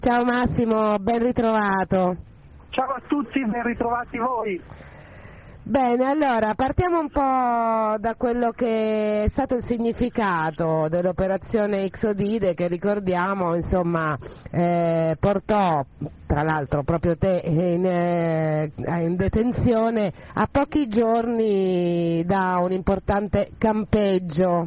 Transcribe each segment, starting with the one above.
Ciao Massimo, ben ritrovato. Ciao a tutti, ben ritrovati voi. Bene, allora partiamo un po' da quello che è stato il significato dell'operazione Ixodide che ricordiamo, insomma, portò tra l'altro proprio te in detenzione a pochi giorni da un importante campeggio.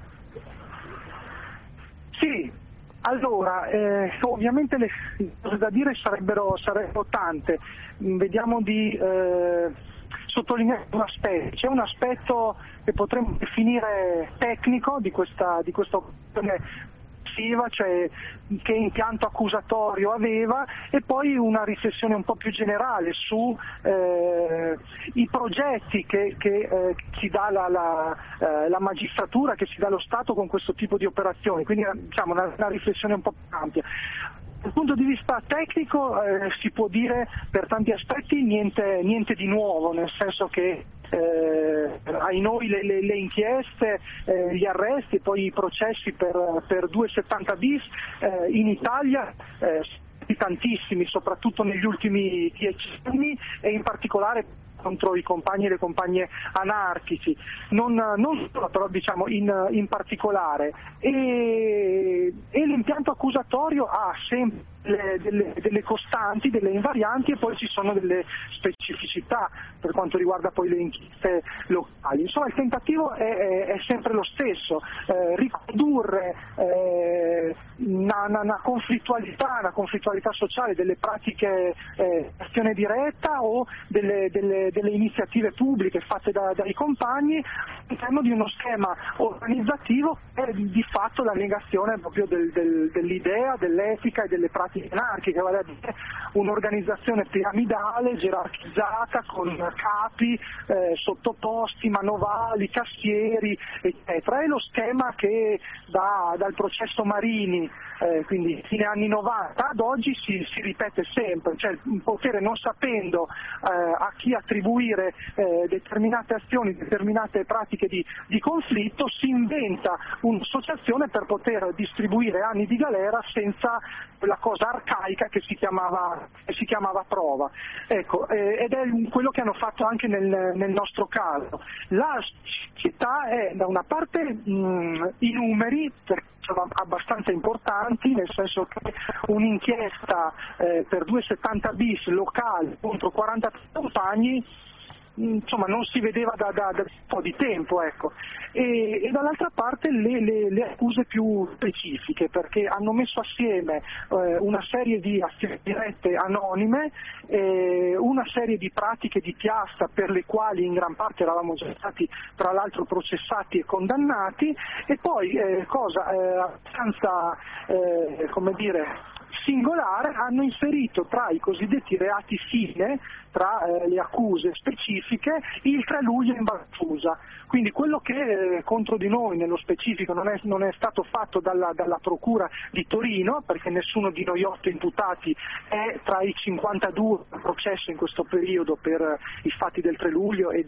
Sì, allora, ovviamente le cose da dire sarebbero tante. Vediamo di sottolineare un aspetto. C'è un aspetto che potremmo definire tecnico di questa operazione, cioè che impianto accusatorio aveva, e poi una riflessione un po' più generale su i progetti che ci dà la magistratura, che ci dà lo Stato con questo tipo di operazioni, quindi diciamo una riflessione un po' più ampia. Dal punto di vista tecnico si può dire per tanti aspetti niente di nuovo, nel senso che ai noi le inchieste, gli arresti e poi i processi per 270 bis in Italia tantissimi, soprattutto negli ultimi 10 anni, e in particolare contro i compagni e le compagne anarchici, non solo, però diciamo in particolare, e l'impianto accusatorio ha sempre delle costanti, delle invarianti, e poi ci sono delle specificità per quanto riguarda poi le inchieste locali. Insomma, il tentativo è sempre lo stesso, ricondurre una conflittualità sociale delle pratiche azione diretta o delle iniziative pubbliche fatte dai compagni all'interno di uno schema organizzativo che è di fatto la negazione proprio dell'idea, dell'etica e delle pratiche anarchiche, vale a dire un'organizzazione piramidale, gerarchizzata, con capi, sottoposti, manovali, cassieri, eccetera. È lo schema che dal processo Marini, quindi fine anni 90 ad oggi si ripete sempre, cioè il potere, non sapendo a chi attribuire determinate azioni, determinate pratiche di conflitto, si inventa un'associazione per poter distribuire anni di galera senza quella cosa arcaica che si chiamava prova. Ecco, ed è quello che hanno fatto anche nel nostro caso. La città è da una parte i numeri, perché sono abbastanza importanti, nel senso che un'inchiesta per 270 bis locali contro 40 compagni, insomma, non si vedeva da un po' di tempo, ecco. E dall'altra parte le accuse più specifiche, perché hanno messo assieme una serie di azioni dirette anonime, una serie di pratiche di piazza per le quali in gran parte eravamo già stati tra l'altro processati e condannati, e poi cosa abbastanza come dire singolare, hanno inserito tra i cosiddetti reati fine, tra le accuse specifiche, il 3 luglio in Valsusa. Quindi quello che contro di noi nello specifico non è stato fatto dalla Procura di Torino, perché nessuno di noi 8 imputati è tra i 52 processi in questo periodo per i fatti del 3 luglio e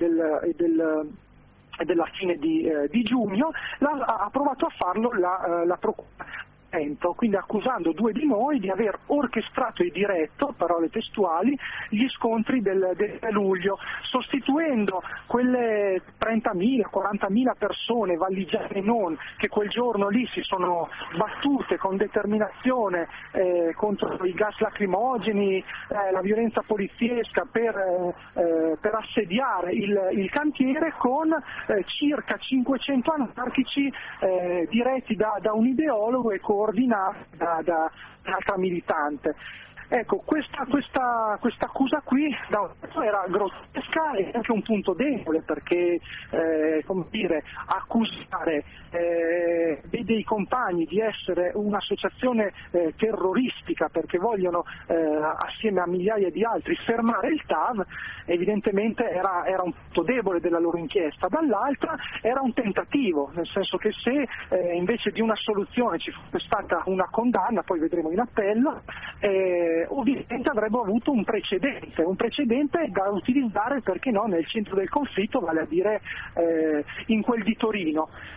della fine di giugno, ha provato a farlo la Procura, quindi accusando 2 di noi di aver orchestrato e diretto, parole testuali, gli scontri del 3 luglio, sostituendo quelle 30.000, 40.000 persone, valligiane e non, che quel giorno lì si sono battute con determinazione contro i gas lacrimogeni, la violenza poliziesca per assediare il cantiere, con circa 500 anarchici diretti da un ideologo e coordinati da un'altra militante. Ecco, questa accusa qui da un lato era grottesca e anche un punto debole, perché come dire, accusare dei compagni di essere un'associazione terroristica perché vogliono assieme a migliaia di altri fermare il TAV, evidentemente era un punto debole della loro inchiesta. Dall'altra era un tentativo, nel senso che se invece di una soluzione ci fosse stata una condanna, poi vedremo in appello, ovviamente avremmo avuto un precedente da utilizzare, perché no, nel centro del conflitto, vale a dire in quel di Torino.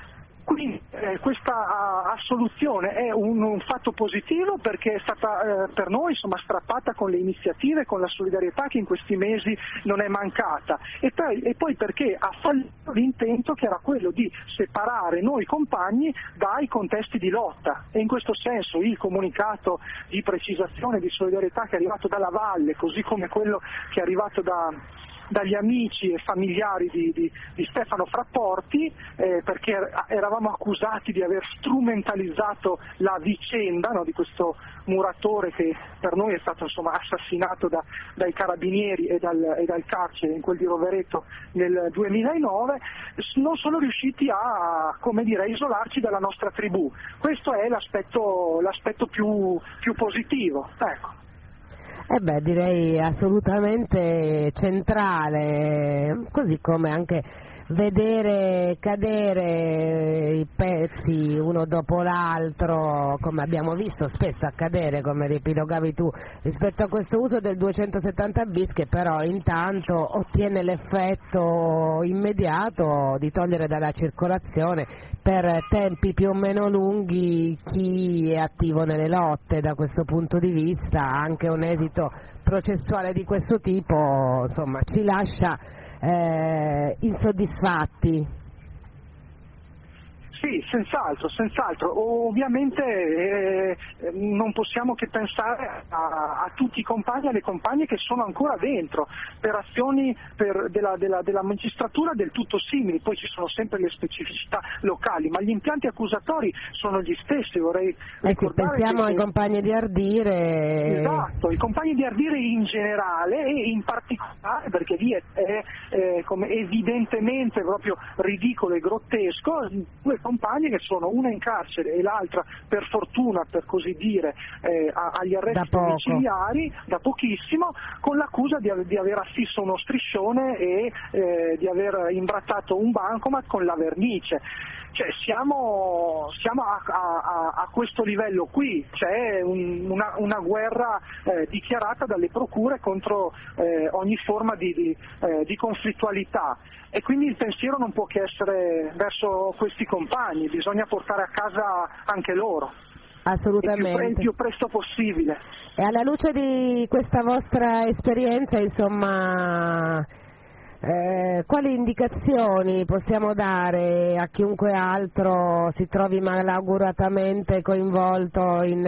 Quindi questa assoluzione è un fatto positivo, perché è stata per noi strappata con le iniziative, con la solidarietà che in questi mesi non è mancata, e poi perché ha fallito l'intento che era quello di separare noi compagni dai contesti di lotta, e in questo senso il comunicato di precisazione di solidarietà che è arrivato dalla Valle, così come quello che è arrivato dagli amici e familiari di Stefano Frapporti, perché eravamo accusati di aver strumentalizzato la vicenda, no, di questo muratore che per noi è stato assassinato dai carabinieri e dal carcere in quel di Rovereto nel 2009, non sono riusciti a isolarci dalla nostra tribù. Questo è l'aspetto più positivo, ecco. Direi assolutamente centrale, così come anche vedere cadere i pezzi uno dopo l'altro, come abbiamo visto spesso accadere, come riepilogavi tu, rispetto a questo uso del 270 bis, che però intanto ottiene l'effetto immediato di togliere dalla circolazione per tempi più o meno lunghi chi è attivo nelle lotte. Da questo punto di vista anche un esito processuale di questo tipo ci lascia insoddisfatti. Sì, senz'altro. Ovviamente non possiamo che pensare a tutti i compagni e alle compagne che sono ancora dentro per azioni della magistratura del tutto simili. Poi ci sono sempre le specificità locali, ma gli impianti accusatori sono gli stessi. Vorrei ricordare pensiamo ai compagni di Ardire. Esatto, i compagni di Ardire in generale, e in particolare perché lì è come evidentemente proprio ridicolo e grottesco, due compagni che sono una in carcere e l'altra, per fortuna, per così dire, agli arresti domiciliari da pochissimo, con l'accusa di aver affisso uno striscione e di aver imbrattato un bancomat con la vernice. Cioè siamo a questo livello qui, c'è una guerra dichiarata dalle procure contro ogni forma di conflittualità, e quindi il pensiero non può che essere verso questi compagni, bisogna portare a casa anche loro. Assolutamente. Il più presto possibile. E alla luce di questa vostra esperienza, quali indicazioni possiamo dare a chiunque altro si trovi malauguratamente coinvolto in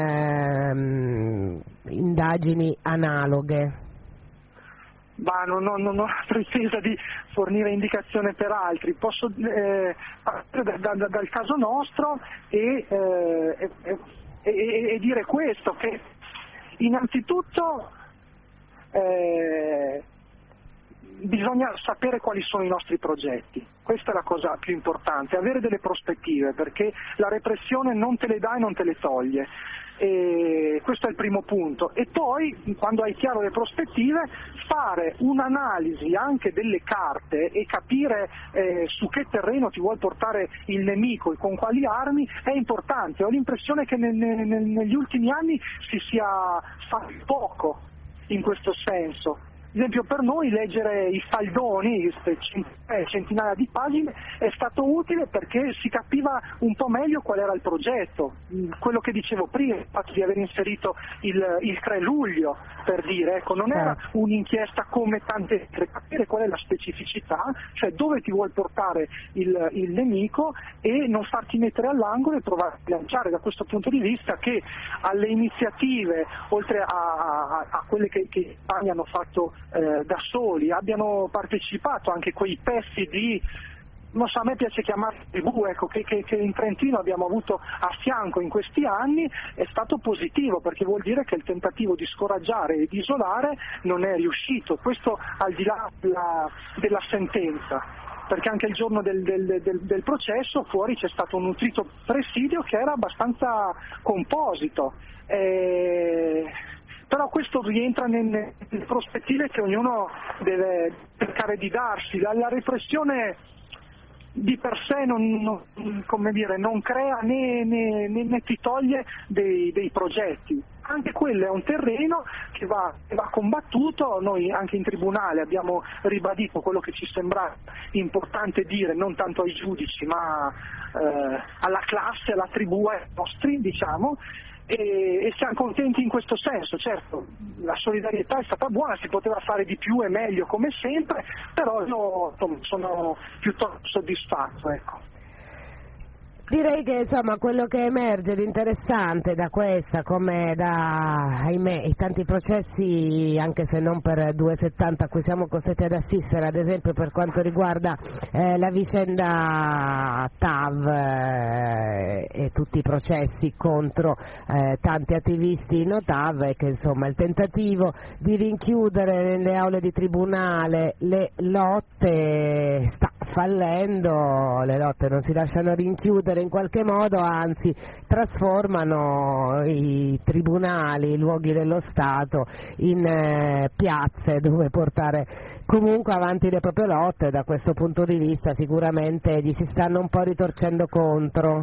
indagini analoghe? Non ho pretesa di fornire indicazione per altri, posso partire dal caso nostro e dire questo, che innanzitutto bisogna sapere quali sono i nostri progetti, questa è la cosa più importante, avere delle prospettive, perché la repressione non te le dà e non te le toglie. E questo è il primo punto, e poi quando hai chiaro le prospettive fare un'analisi anche delle carte e capire su che terreno ti vuoi portare il nemico e con quali armi è importante. Ho l'impressione che negli ultimi anni si sia fatto poco in questo senso. Ad esempio per noi leggere i faldoni, centinaia di pagine, è stato utile perché si capiva un po' meglio qual era il progetto. Quello che dicevo prima, il fatto di aver inserito il 3 luglio, per dire, ecco, non era un'inchiesta come tante, per capire qual è la specificità, cioè dove ti vuoi portare il nemico e non farti mettere all'angolo e provare a lanciare. Da questo punto di vista che alle iniziative, oltre a quelle che gli Spagna hanno fatto da soli, abbiano partecipato anche quei pezzi di, non so, a me piace chiamare tribù, ecco, che in Trentino abbiamo avuto a fianco in questi anni, è stato positivo, perché vuol dire che il tentativo di scoraggiare e di isolare non è riuscito, questo al di là della sentenza, perché anche il giorno del processo fuori c'è stato un nutrito presidio che era abbastanza composito. Però questo rientra nelle prospettive che ognuno deve cercare di darsi. La repressione di per sé non crea né ti toglie dei progetti. Anche quello è un terreno che va combattuto. Noi anche in tribunale abbiamo ribadito quello che ci sembra importante dire, non tanto ai giudici ma alla classe, alla tribù, ai nostri, diciamo, e siamo contenti in questo senso. Certo, la solidarietà è stata buona, si poteva fare di più e meglio come sempre, però io sono piuttosto soddisfatto, ecco. Direi che insomma quello che emerge di interessante da questa, come da, ahimè, i tanti processi, anche se non per 270 a cui siamo costretti ad assistere, ad esempio per quanto riguarda la vicenda TAV e tutti i processi contro tanti attivisti no TAV, è che insomma il tentativo di rinchiudere nelle aule di tribunale le lotte sta fallendo, le lotte non si lasciano rinchiudere in qualche modo, anzi trasformano i tribunali, i luoghi dello Stato in piazze dove portare comunque avanti le proprie lotte. Da questo punto di vista sicuramente gli si stanno un po' ritorcendo contro.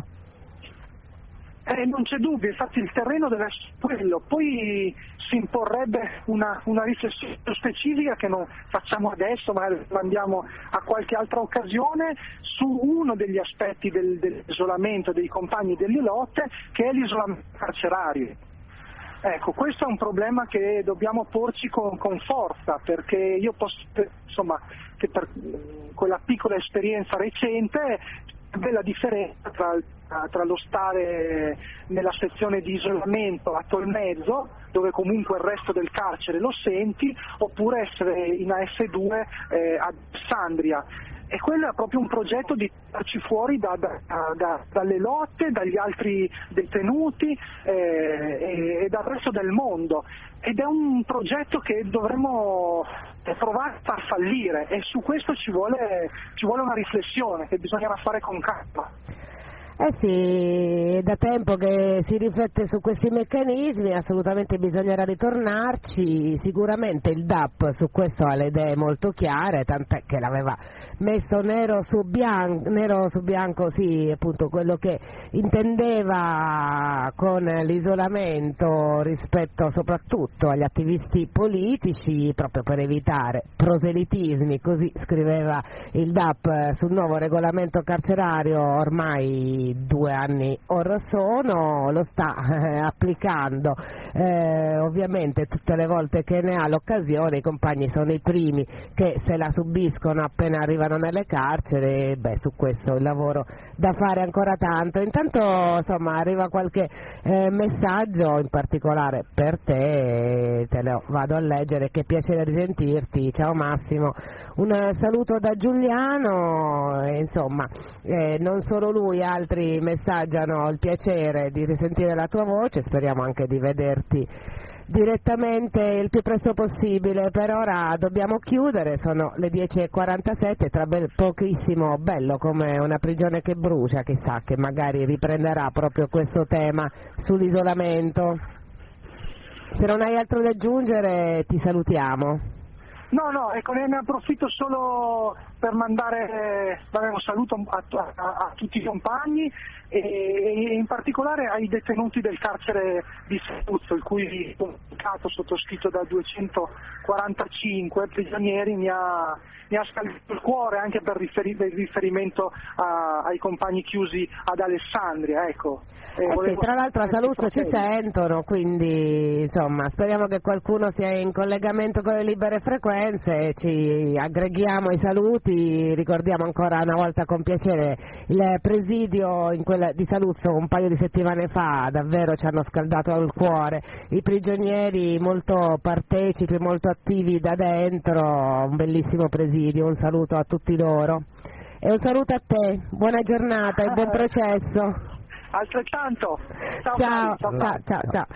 Non c'è dubbio, infatti il terreno deve essere quello, poi si imporrebbe una riflessione specifica che non facciamo adesso, ma andiamo a qualche altra occasione, su uno degli aspetti dell'isolamento dei compagni delle lotte, che è l'isolamento carcerario. Ecco, questo è un problema che dobbiamo porci con forza, perché io posso, insomma, che per quella piccola esperienza recente, la differenza tra lo stare nella sezione di isolamento a Tolmezzo, dove comunque il resto del carcere lo senti, oppure essere in AS2 ad Alessandria. E quello è proprio un progetto di farci fuori dalle lotte, dagli altri detenuti e dal resto del mondo. Ed è un progetto che dovremmo provare a far fallire, e su questo ci vuole una riflessione che bisognerà fare con calma. Eh sì, è da tempo che si riflette su questi meccanismi, assolutamente bisognerà ritornarci. Sicuramente il DAP su questo ha le idee molto chiare, tant'è che l'aveva messo nero su bianco, sì, appunto quello che intendeva con l'isolamento rispetto soprattutto agli attivisti politici, proprio per evitare proselitismi, così scriveva il DAP sul nuovo regolamento carcerario ormai 2 anni or sono, lo sta applicando, ovviamente tutte le volte che ne ha l'occasione. I compagni sono i primi che se la subiscono appena arrivano nelle carceri. Su questo il lavoro da fare ancora tanto. Intanto insomma arriva qualche messaggio, in particolare per te lo vado a leggere. Che piacere risentirti, ciao Massimo, un saluto da Giuliano, insomma non solo lui, altri messaggiano il piacere di risentire la tua voce, speriamo anche di vederti direttamente il più presto possibile. Per ora dobbiamo chiudere, sono le 10:47, tra pochissimo Bello come una prigione che brucia, chissà che magari riprenderà proprio questo tema sull'isolamento. Se non hai altro da aggiungere ti salutiamo. No, ecco, ne approfitto solo per mandare un saluto a tutti i compagni e in particolare ai detenuti del carcere di Saluzzo, il cui comunicato sottoscritto da 245 prigionieri mi ha scaldato il cuore, anche per il riferimento ai compagni chiusi ad Alessandria, ecco. Sì, tra l'altro a Saluzzo ci sentono, quindi insomma speriamo che qualcuno sia in collegamento con le libere frequenze, ci aggreghiamo ai saluti. Ricordiamo ancora una volta con piacere il presidio di Saluzzo un paio di settimane fa, davvero ci hanno scaldato il cuore i prigionieri, molto partecipi, molto attivi da dentro, un bellissimo presidio, un saluto a tutti loro e un saluto a te, buona giornata e buon processo. Altrettanto. Ciao.